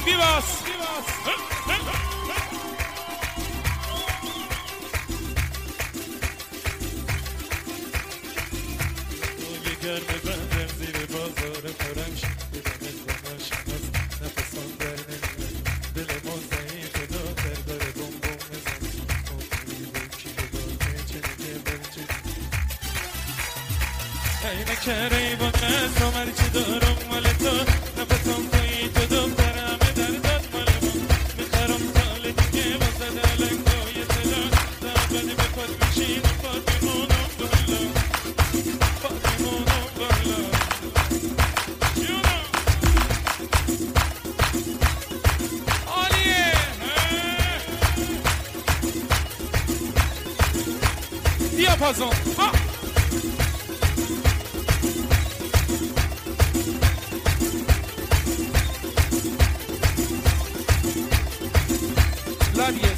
بیواس گرم بندم زیر بازار خورم شدیدمت با ناشناس نفسان در نمیاد دل ما ضعیف داتر داره بوم بوم بزن آفری بکی بگاته چنگه برچه اینه که ریبان نستم هرچی دارم مال تو نفسان توی تو دخترمه در داد مال ما میخرم سال دیگه واسه دلنگای تلا دابنی به پاد میشینم پاد میمونم بالا Diapason. Labies.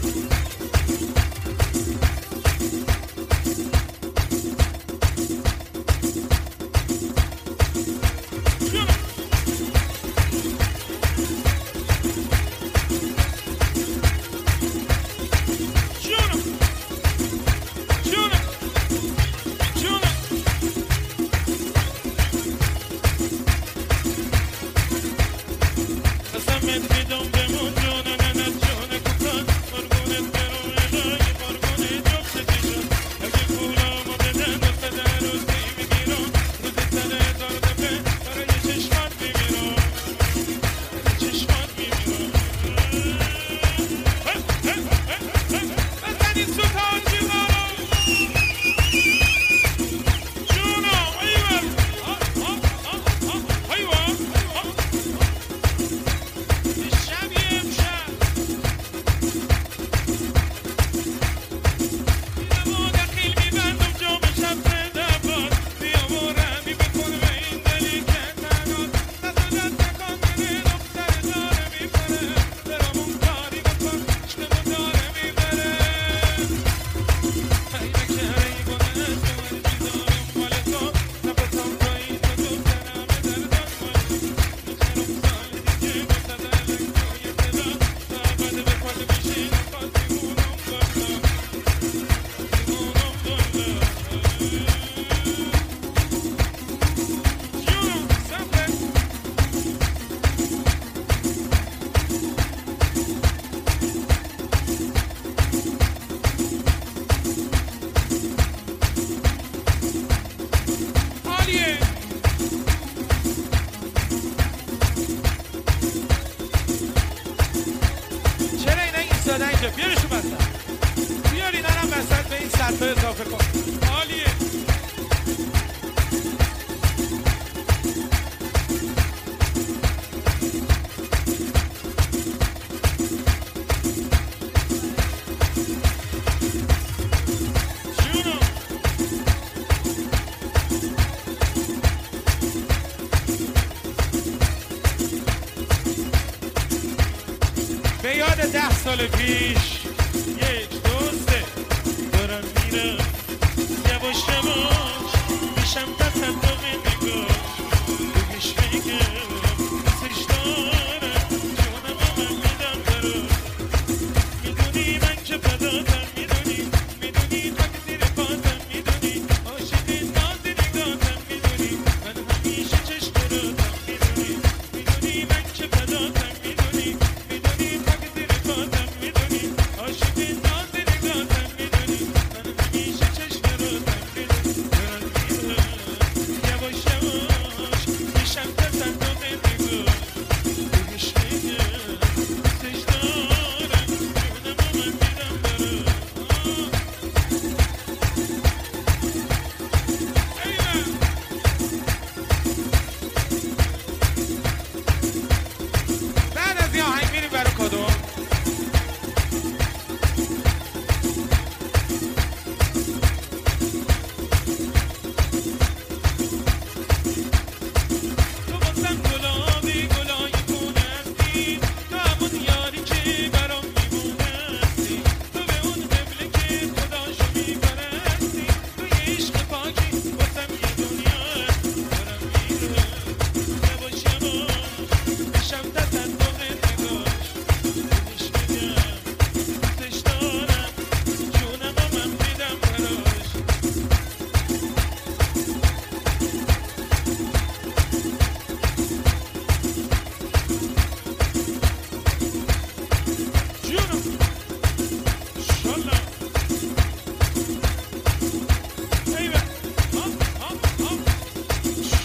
بیارشون بستن بیاری نرم بستن به این سطح اضافه کن عالیه به یاد 10 سال پیش یک دوسته دارم میرم یواش یواش میشم تصدق نگاه بگش بگم دوستش دارم جونم من میدم برات میدونی من که فداتم میدونی خاک زیر پاتم میدونی عاشق ناز نگاهتم میدونی من همیشه چشم براتم میدونی من که فداتم میدونی عاشق ناز نگاهتم میدونی من همیشه چشم براتم میدونی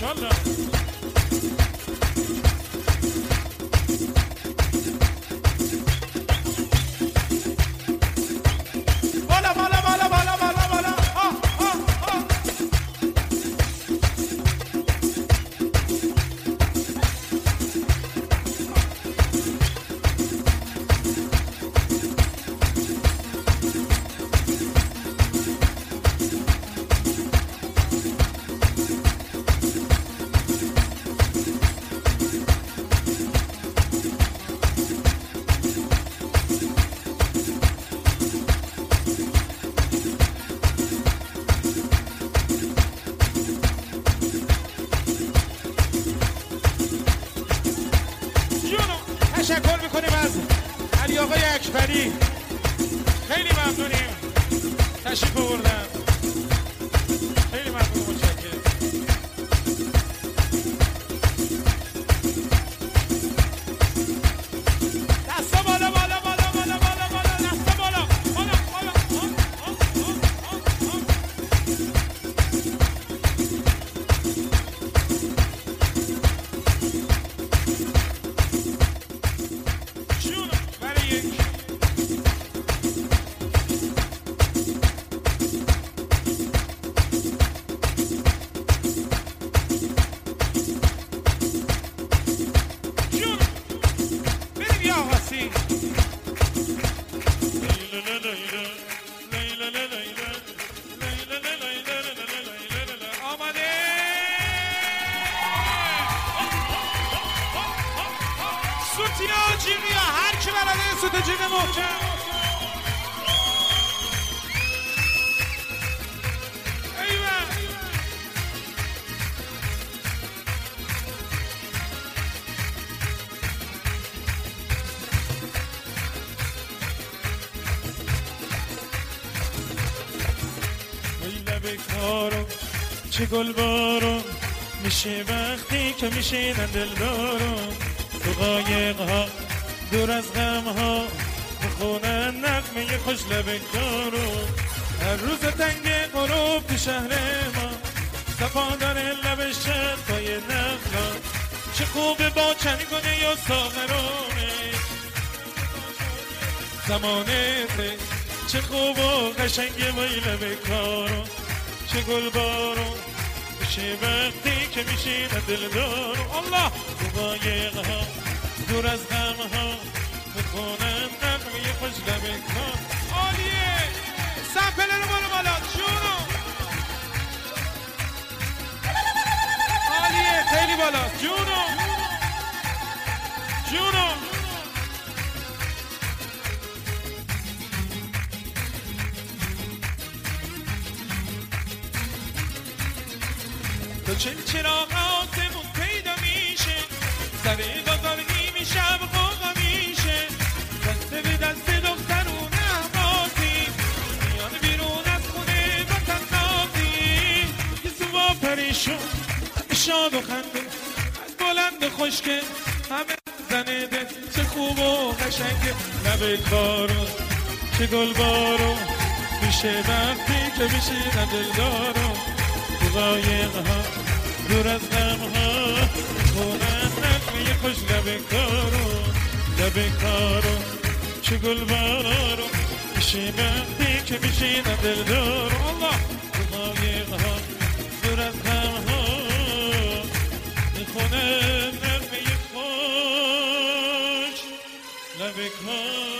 والا تشکر میکنیم از علی آقای اکبری، خیلی ممنونیم تشریف آوردن، خیلی ممنون، متشکرم. دستا بالا بالا بالا بالا بالا بالا، دستا بالا بالا بالا. سوتیا جیمیا، هر کی بلده سوت جیم محکم. بکارم چه گل بارم میشه وقتی که میشینن دلدارم، تو قایق ها دور از غم ها میخونن نغمه خوش لبکارم. هر روز تنگ غروب تو شهر ما صفا داره لب شرطای نخلا، چه خوبه با چنگونه یا ساغرانه زمانه ته، چه خوب و قشنگه وای لبکارم، چه گل بارم میشه وقتی که میشینه دلدارم. الله تو قایق ها دور از غم ها میخونن نغمه خوش لبکار. عالیه، سمپله رو بالا بالا جونو، عالیه، خیلی بالا جونو جونو. تو چراغ آسمون پیدا میشه، سر بازار نیمی شب قوقا میشه، دسته به دست دخترون احبازی میان بیرون از خونه وطن نازی، یه زوبا پریشون همه شاد و خنده، از بلند و خوشگل همه زنه ده، چه خوب و قشنگه لب کارون، چه گل بارون میشه وقتی که میشه دلدارون. تو قایق ها دور از غم ها خونن نغمه خوش لبکارون، لبکارون چه گل بارون میشه وقتی که میشینم دلدارون. الله تو قایق ها دور از غم ها میخونن نغمه خوش لبکارون.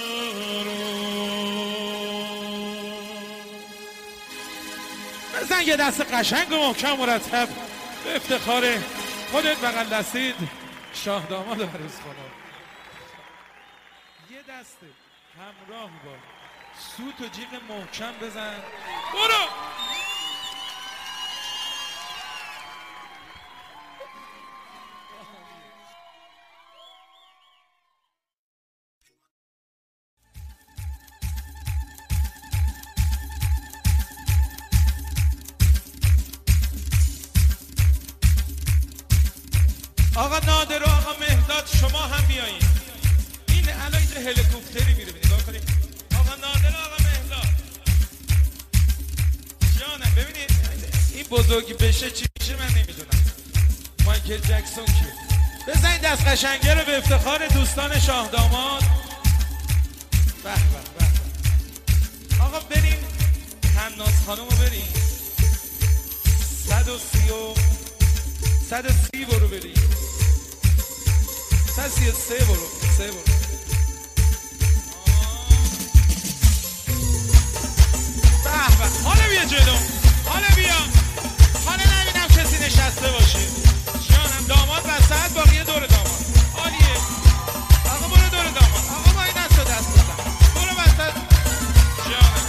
بزن یه دست قشنگ و محکم مرتب به افتخار خودت بغل دستید شاه داماد عروس خانم. یه دست همراه با سوت و جیغ محکم بزن. برو آقا نادر و آقا مهداد شما هم بیایید. این الان یه هلیکوپتری میره، نگاه کنید. آقا نادر و آقا مهداد جانم، ببینید این بزرگی بشه چی میشه من نمیدونم. مایکل جکسون کیه؟ بزنید دست قشنگه رو به افتخار دوستان شاه داماد. به به به. آقا بریم تناز خانم رو بریم 130 برو بریم 133 برو 3 برو. به به. حالا بیا جلو، حالا بیا، حالا نبینم کسی نشسته باشه. جانم داماد وسط، باقیه دور داماد. عالیه. آقا برو دور داماد. آقا با این دست رو دست بزن. برو وسط. جانم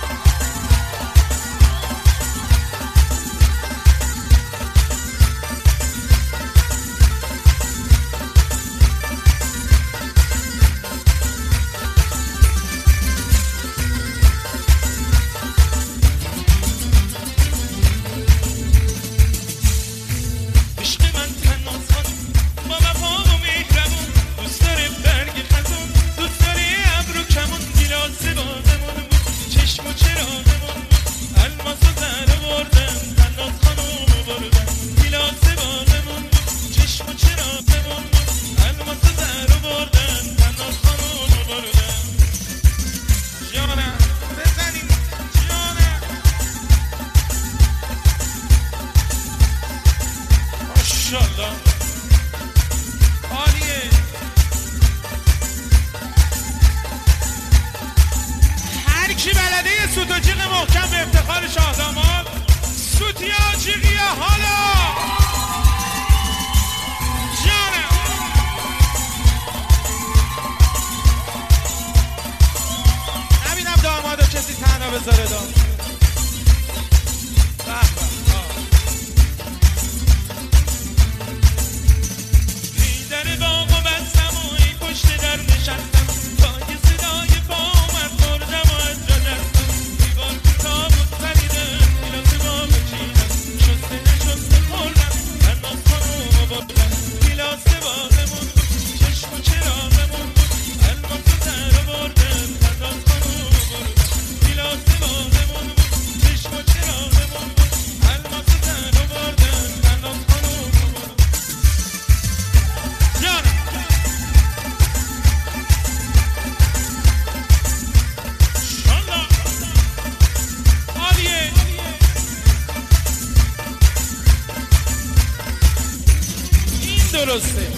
درسته.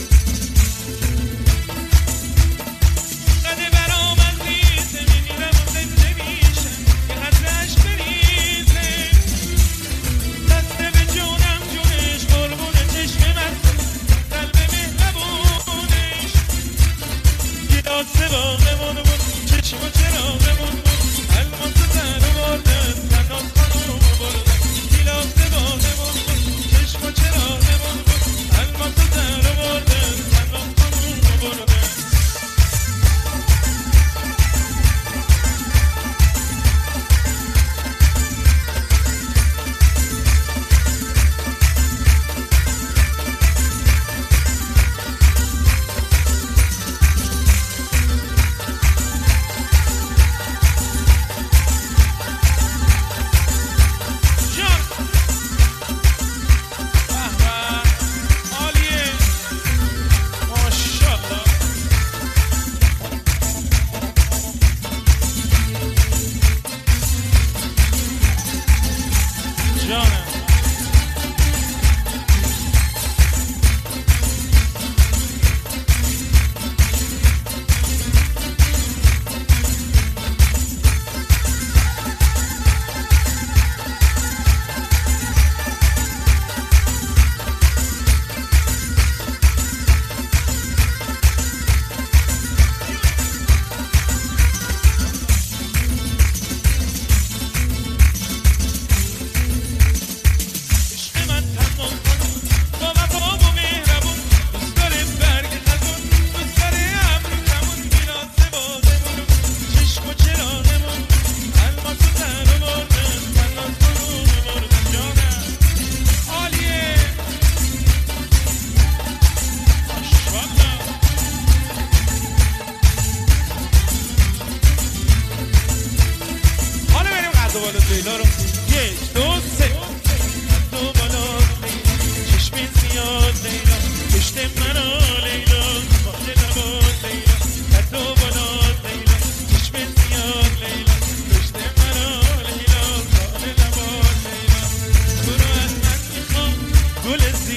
قده برام از ریزه میمیرم و زنده میشم که قدرش بریزه دسته به جونم جونش قربون چشم من قلب مهربونش گلاسه باغمون بود چشم و چراغمون بود الماس زن و بردن تناز خانوم بردن گلاسه باغمون بود چشم و چراغمون بود الماس زن و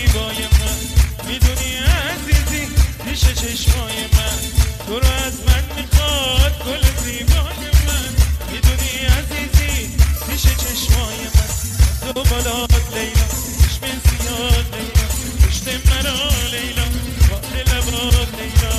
زیبای من میدونی عزیزی پیش چشمای من تو رو از من میخواد گل زیبای من میدونی عزیزی پیش چشمای من تو بالات لیلا چشم زیاد لیلا پشت مرا لیلا با لبات لیلا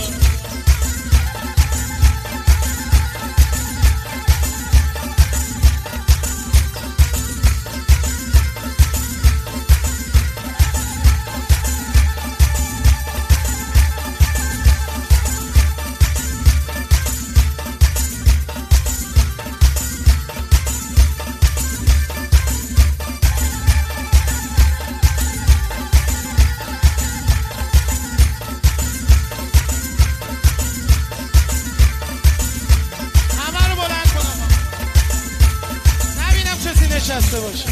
نشسته باشه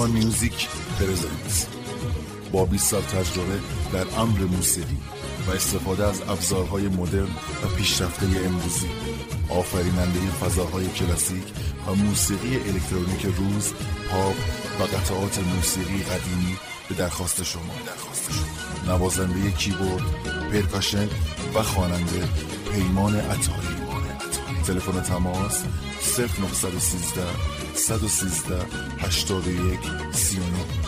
آلمان میوزیک پرزنت با 20 سال تجربه در امر موسیقی و استفاده از ابزارهای مدرن و پیشرفته امروزی، آفریننده فضاهای کلاسیک و موسیقی الکترونیک روز، پاپ و قطعات موسیقی قدیمی به درخواست شما. نوازنده کیبورد، پرکاشن و خواننده پیمان عطاری. تلفن تماس 0913 113 81 39.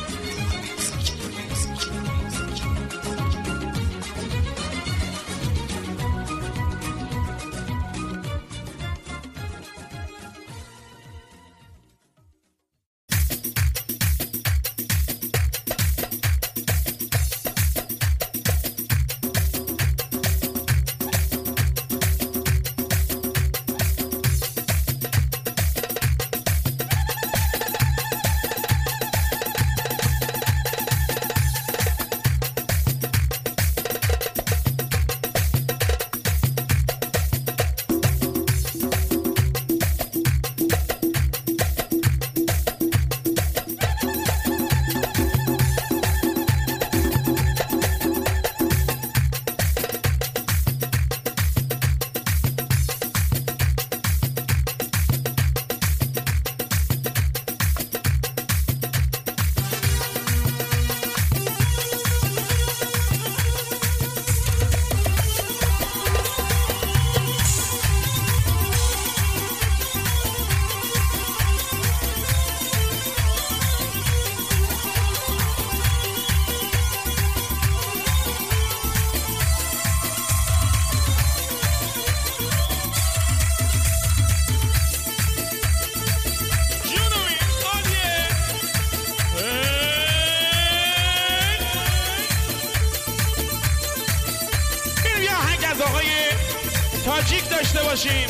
تاجیک داشته باشیم.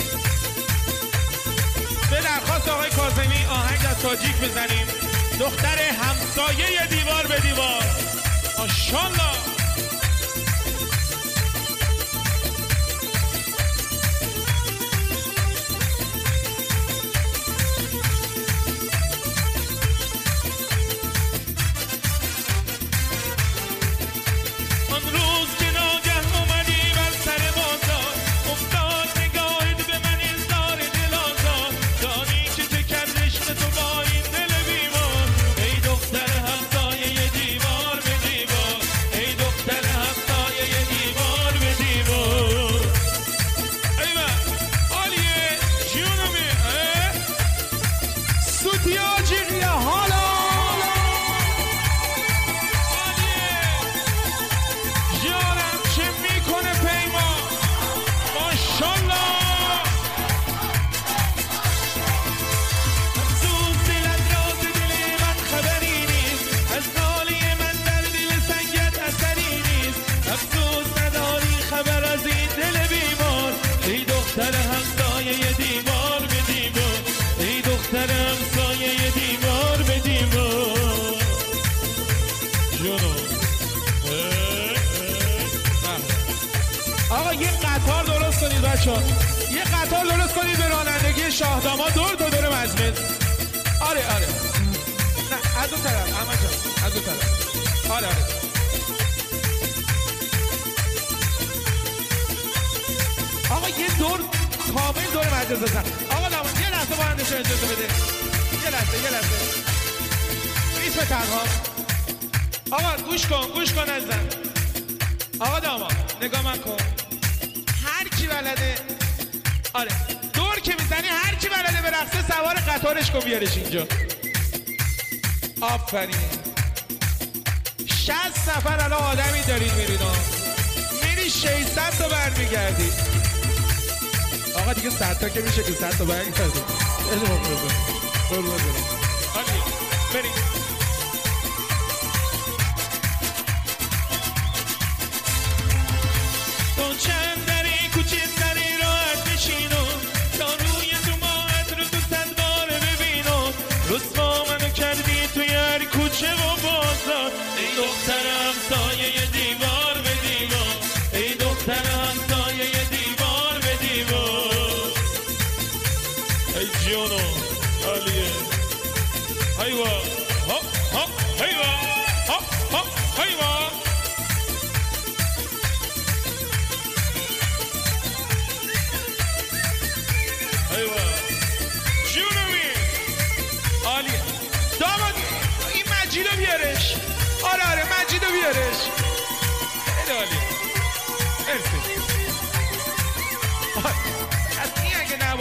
به درخواست آقای کاظمی آهنگ از تاجیک بزنیم. دختر همسایه دیوار به دیوار. ماشاءالله. یه قطار درست کنید به رانندگی شاهداماد دور مجمع. آره نه از اون طرف احمد جان، از اون طرف. آره آقا یه دور کامل دور مجلس بزن. آقا داماد یه لحظه بارندشون اجازه بده. یه لحظه اسم تنها. آقا گوش کن ازن. آقا داماد نگاه من کن. هر کی بلده، آره دور که میزنی هر کی بلده به رقصه سوار قطارش کن بیارش اینجا. آفرین. 60 نفر الان آدمی دارید میرید میری 600 تا برمیگردی. آقا دیگه 100 تا که میشه که 100 تا برمیگردی. بریم چند دری کوچه سری راحت بشینو تا روی تو ماهت رو تو صد بار ببینو. رسوا منو کردی توی هر کوچه و بازار. ای دختر همسایه دیوار به دیوار. ای دختر همسایه دیوار به دیوار. ای جونو عالیه. هایوا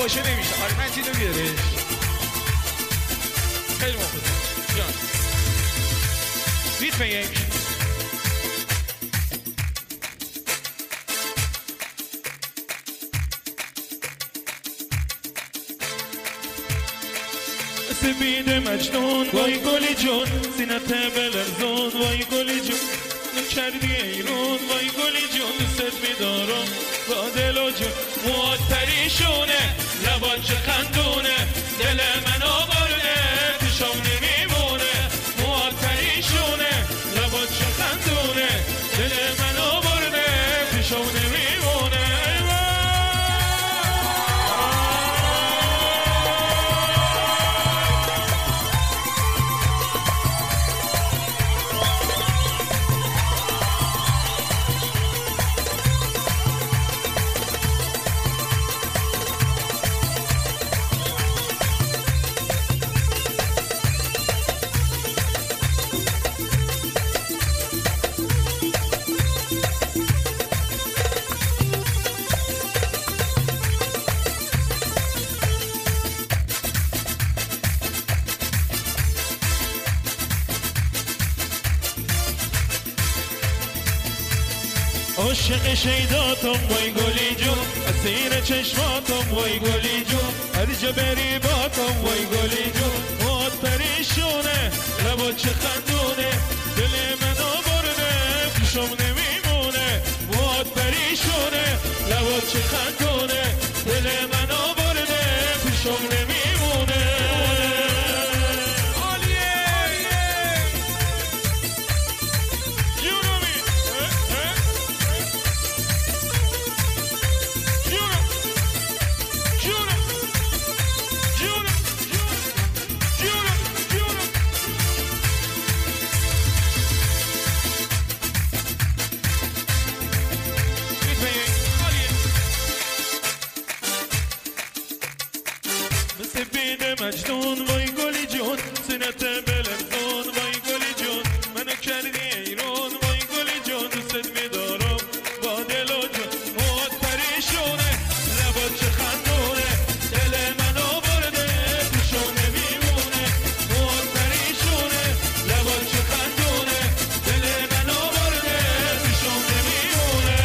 باشه نمیشه. آره من چیزو بیارش خیلی مفید جان ریتم یک سپید مجنون وای گلی جون سینت بلرزون وای گلی جون کردی ایرون وای گلی جون دوست میدارم با دل و جون موات پریشونه لبات چه خندونه دل منو برده پیشم نمیمونه موات پریشونه لبات چه خندونه دل منو برده پیشم نمیمونه عاشق شیداتم وای گلی جون اسیر چشماتم وای گلی جون هر جا بری باتم وای گلی جون موات پریشونه لبات چه خندونه دل منو برده پیشم نمیمونه موات پریشونه لبات چه خندونه دل منو برده پیشم نمیمونه مجنون وای گلی جون سینت بلرزون وای گلی جون منو کردی ایرون وای گلی جون دوست میدارم با دل و جون موات پریشونه لبات چه خندونه دل منو برده پیشم نمیمونه موات پریشونه لبات چه خندونه دل منو برده پیشم نمیمونه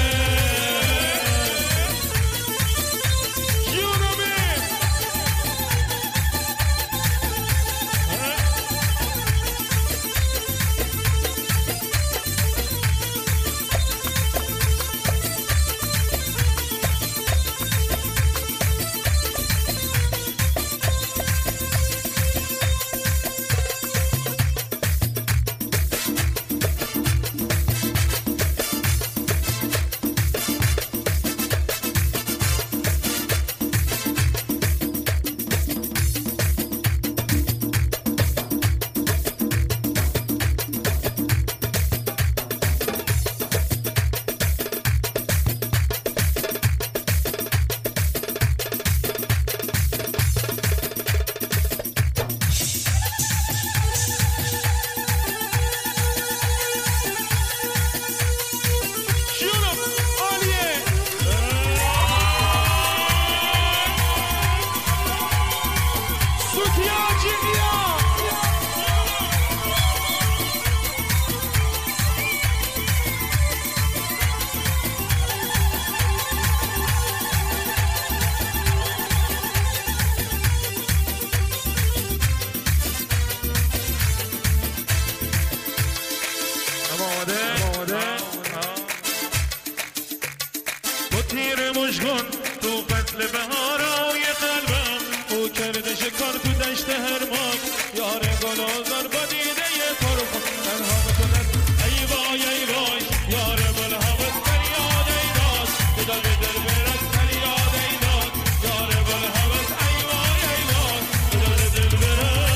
تیر مژگان تو فصل بهارای قلبم او کرده شکار تو دشت هرماک یار گل آزار با دیده پرخون تنها میکند ای وای ای وای یار گل هوس فریاد ای داد بدل دل برد فریاد ای داد یار گل هوس ای وای ای داد بدل دل برد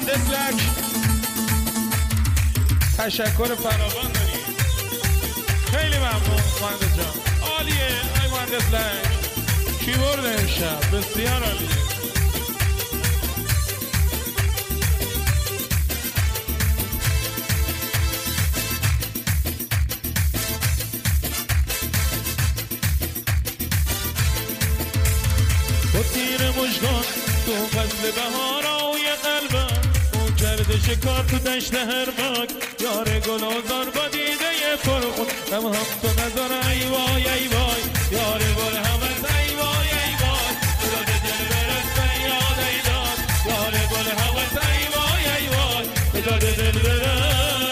مهندس لک تشکر فراوان داریم. خیلی ممنون مهندس جان، عالیه. ای مهندس لک کیبورد امشب بسیار عالیه. با تیر مژگان تو فصل بهارای قلبم، اون کرده شکار تو دشت هرمک، یار گلازار با دیده پرخون، هم تو نظر ای وای ای وای، یار گل همت ای وای ای وای، داد دل برس فریاد ای داد، یار گل همت ای وای ای وای، داد دل برس.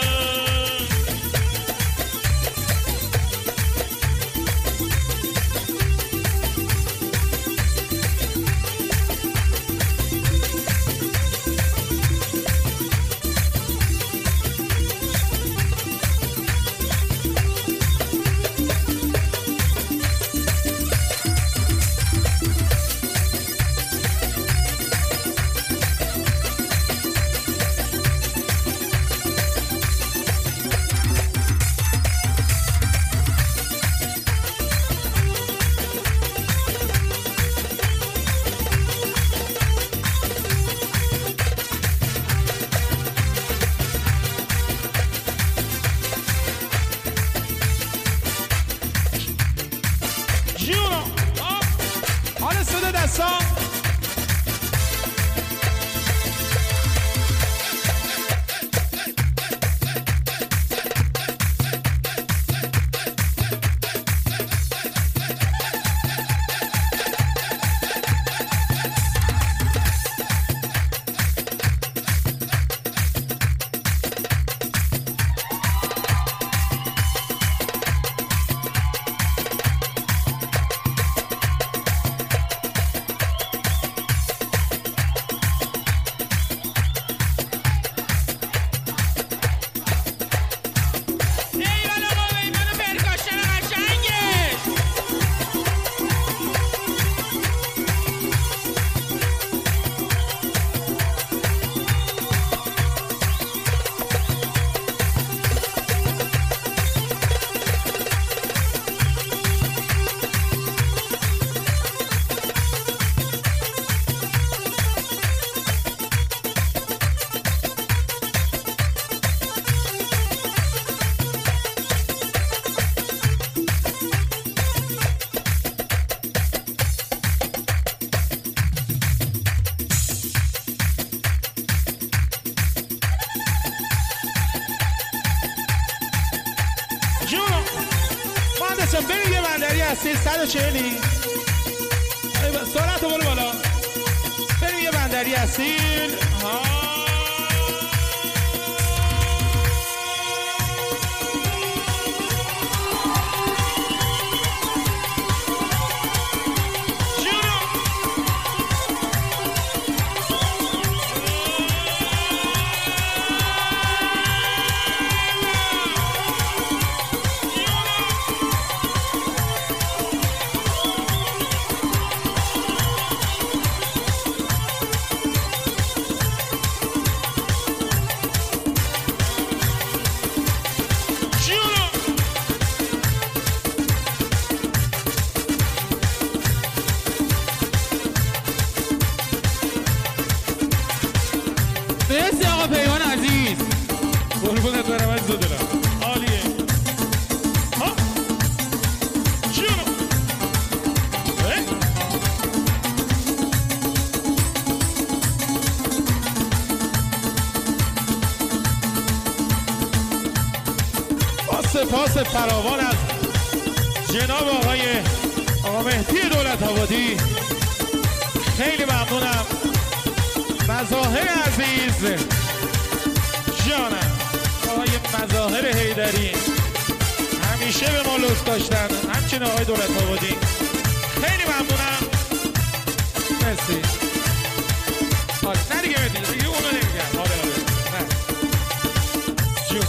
بریم یه بندری هستی 140 سرعت رو برو بالا. بریم یه بندری هستی مرسی آقا پیمان عزیز. قربونت برم عزیز دلم، عالیه. ها چیونو با سپاس فراوان از جناب آقا مهدی دولت آبادی، خیلی ممنونم. مظاهر عزیز جانم، آقای مظاهر حیدری همیشه به ما لطف داشتن، همچنین آقای دولت آبادی، خیلی ممنونم. مرسی. نه دیگه دیگه اونو نمیگم. آره نه جون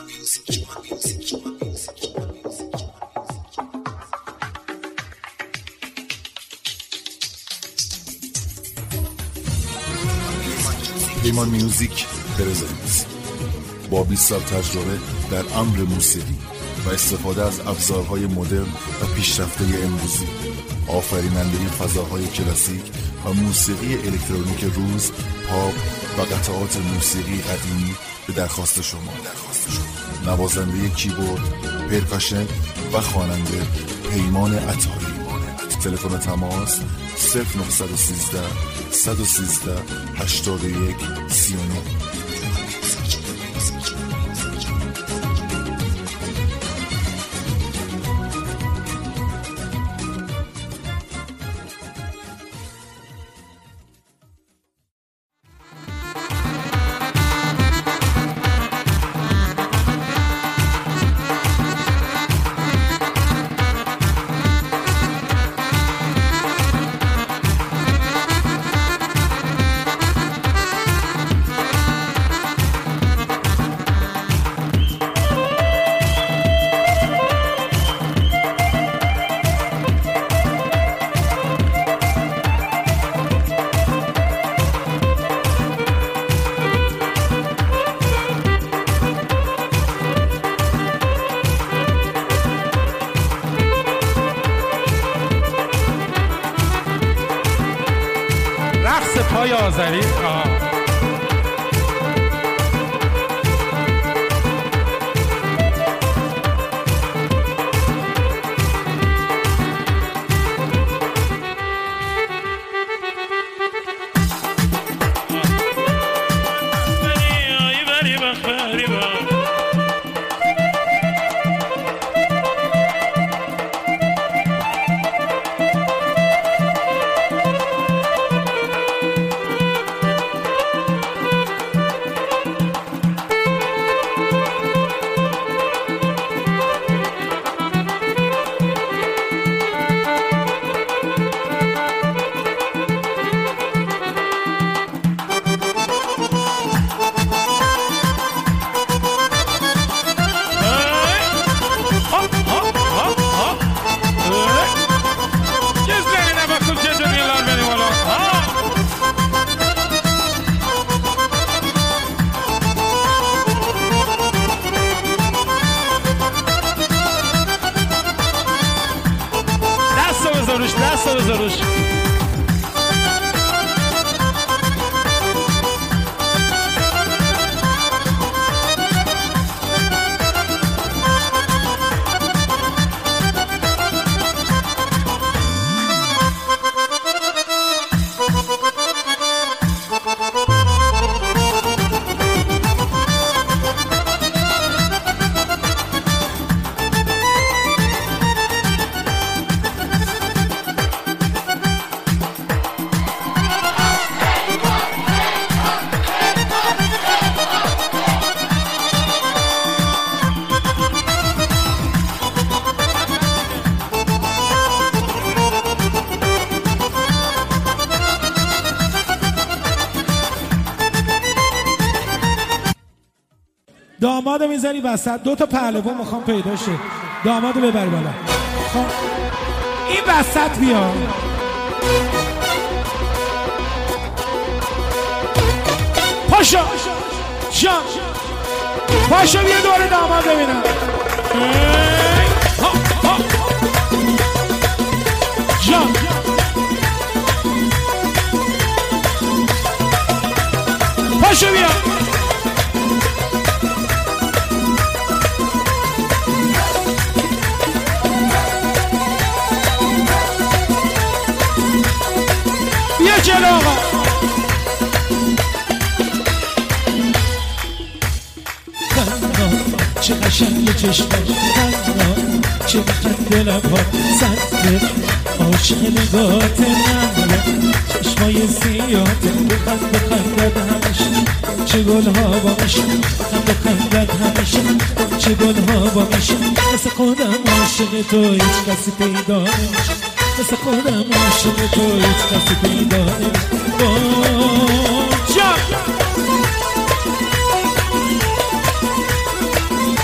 پیمان میوزیک پرزنت با 20 سال تجربه در امر موسیقی و استفاده از ابزارهای مدرن و پیشرفته امروزی، آفریننده فضاهای کلاسیک و موسیقی الکترونیک روز، پاپ و قطعات موسیقی قدیمی به درخواست شما. نوازنده کیبورد، پرکاشن و خواننده پیمان عطایی. تلفن تماس 0913 113 81 39. پای آذری دست دامادو میذاری وسط، دو تا پهلوان میخوام پیدا شه، دامادو ببر بالا. خب این وسط بیا، پاشو جان، پاشو بیا دور داماد ببینم. جان پاشو بیا. بیا جلو آقا. چه قشنگ چشماش، چه بخنده لبها، سنده عاشق نگاهت نمونه، چشمای سیاته بخندد همیشه، چه گلها با میشه بخندد همیشه، چه گلها با میشه، مثل خودم عاشق تو هیچ کسی پیدا نمیشه، مثل خودم عاشق تو هیچ کسی پیدا نمیشه.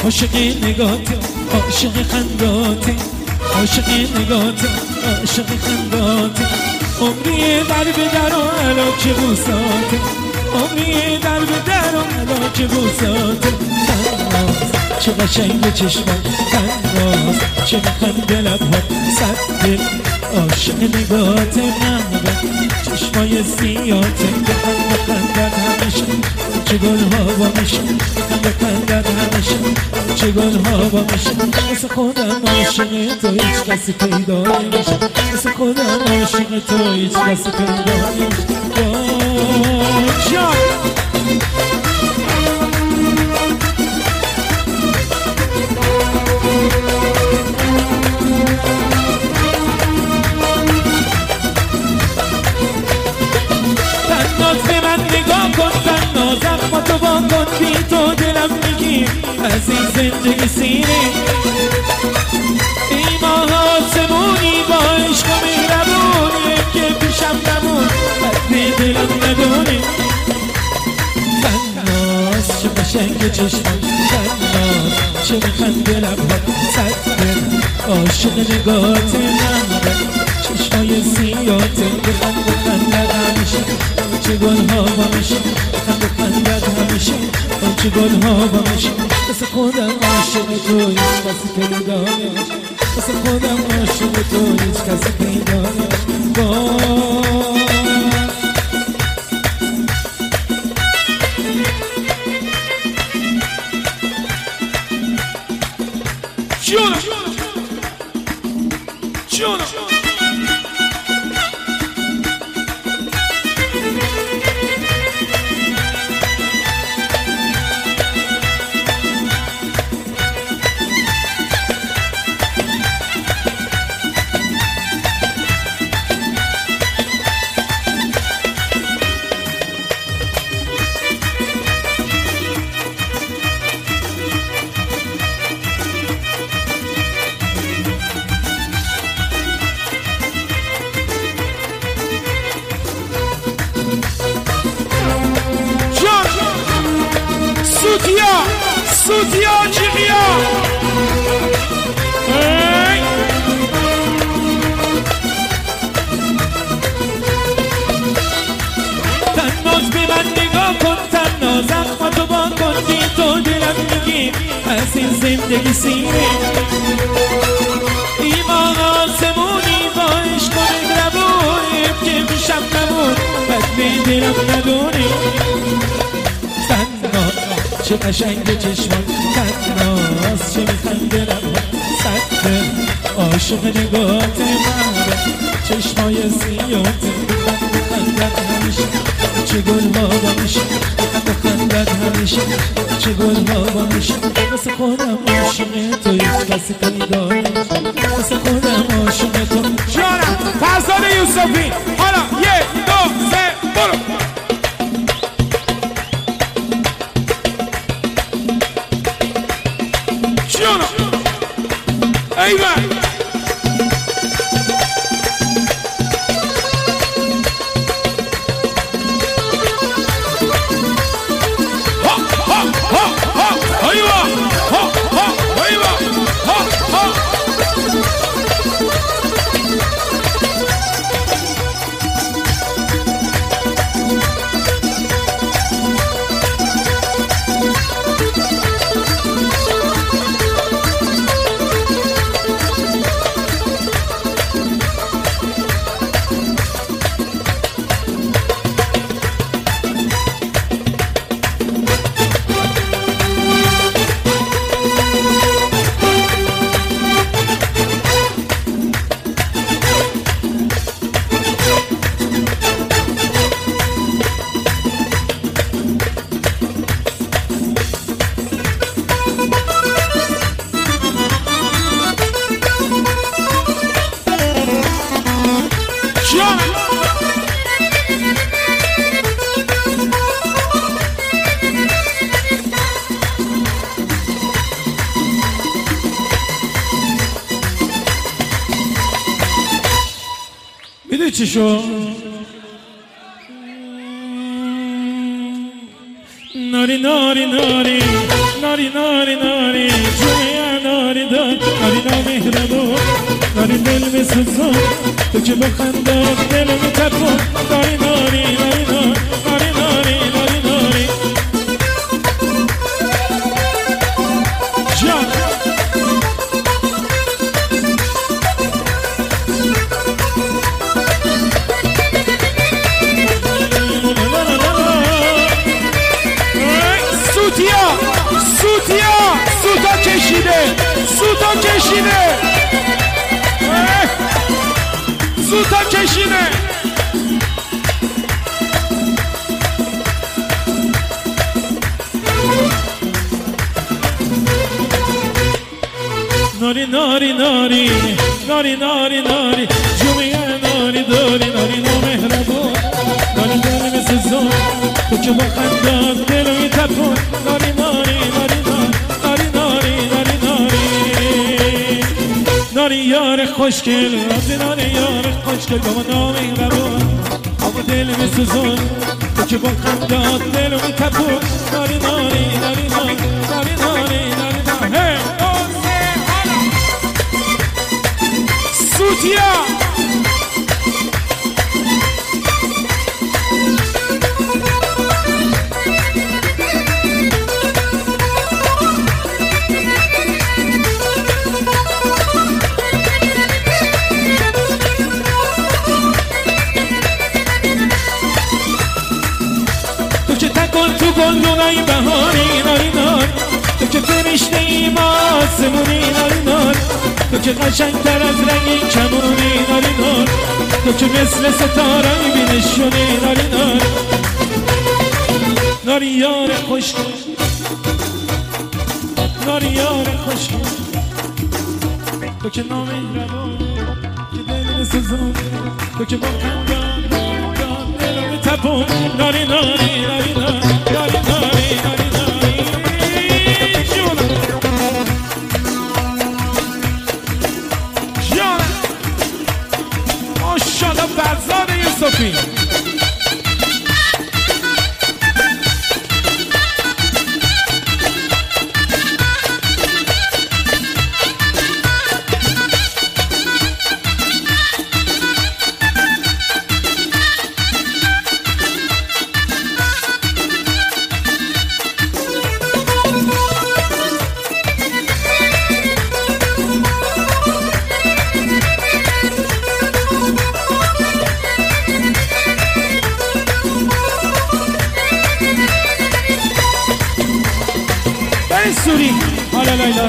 عاشق نگات عاشق خندات عاشق نگات عاشق خندات عمری در به در و علاک بوسات عمری در به در و علاک بوسات تناز چه قشنگ چشمات تناز چه میخنده لبهات صد دل عاشق نگات محبت چشمای سیات بخندت همیشه چه گل ها با میشه بخندت همیشه چه گل ها با میشه مثل خودم عاشق تو هیچ کسی پیدا نمیشه مثل خودم عاشق تو هیچ کسی پیدا نمیشه جان زخم تو با کن بی تو دلم میگی از این زندگی سینه ای ماه آسمونی با عشق و مهربونی که پیشم نمون بد دلم ندونه تناز چه قشنگ چشمان تناز چه میخنده لبها صد دل عاشق نگات محبت چشمای سیات بخندت همیشه چه گل ها با میشه بخندت همیشه چه گل ها با میشه مثل خودم عاشق تو هیچ کسی پیدا نمیشه مثل خودم عاشق تو هیچ کسی پیدا نمیشه جونم جونم سوتیا جیغیا تناز به من نگاه کن تناز زخمتو با کن بی تو دلم میگی از این زندگی سینه ایمان آسمونی با عشق و مهربونی که پیشم نمون بد به دلم ندونی چه قشنگ چشمان تناز چه میخنده لبها صد دل عاشق نگات محبت چشمای سیات بخندت همیشه چه گل ها با میشه بخندت همیشه چه گل ها با میشه مثل خودم عاشق تو هیچ کسی پیدا نمیشه مثل خودم عاشق تو جانم فرزاد یوسفی حالا 1 2 3 برو ایوان ها ها ها ها ایوان ها ها ایوان ها ها میدونی چی شو؟ ناری ناری ناری ناری ناری ناری ناری نامهربون ناری دل بسوزون تو که با خندات دل میتپون ناری ناری ناری ناری ناری ناری ناری جان سوتا کشیده سوتا کشیده سوتا کشیده ناری ناری ناری ناری ناری ناری جومیه ناری داری ناری نامهربون ناری داری مثل زون تو که با خندات دل میتپون ناری ناری ناری ناری ناری ناری ناری ناری یار خوشگل ناری یار خوشگل با ما نامهربون اما دل مثل زون تو که با خندات دل میتپون ناری ناری ناری ناری ناری ناری ناری سوتیا تو که تکن تو گلدونای بهاری ناری نار تو که فرشته ایم آسمونی ناری نار تو که قشنگتر از رنگ کمونی ناری نار تو که مثل ستاره بینشونی ناری نار ناری یار خوشگل ناری یار خوشگل تو که نامهربون که دل میسوزون تو که با خندان دل رو میتپون ناری ناری ناری ناری ناری ناری ناری ماشاءالله فرزاد یوسفی سوری حالا لیلا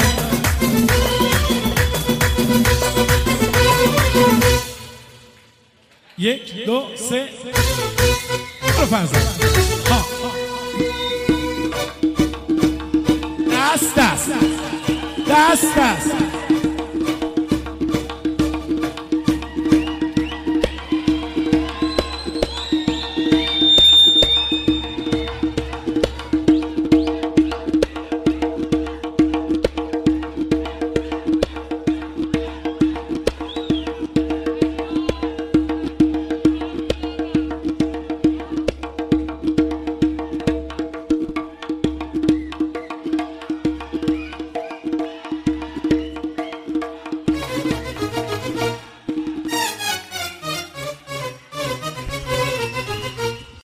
یک دو سه برو فرزاد دست دست دست دست